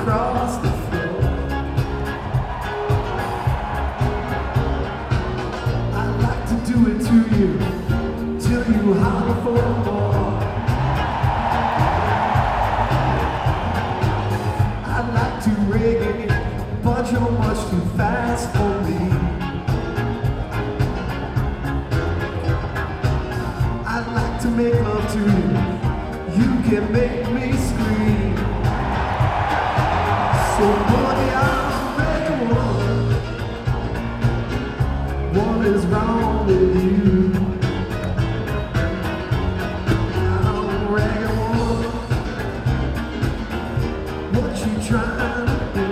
across the floor. I'd like to do it to you, till you holler for more. I'd like to reggae, but you're much too fast for me. I'd like to make love to you, you can make me scream. So buddy, I'm ready one. What is wrong with you? I'm ready one. What you trying to do?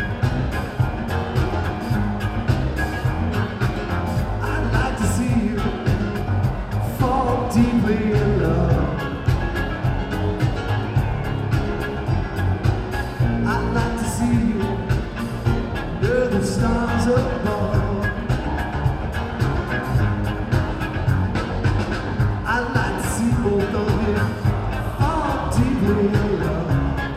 I'd like to see you fall deeply in love. I'd like to see you under the stars above. I'd like to see both of you fall deeply in love.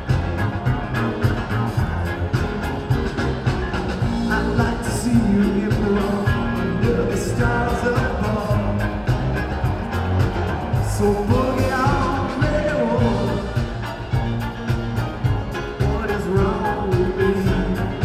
I'd like to see you in the road under the stars above. So boogie on, railroad. What is wrong with me?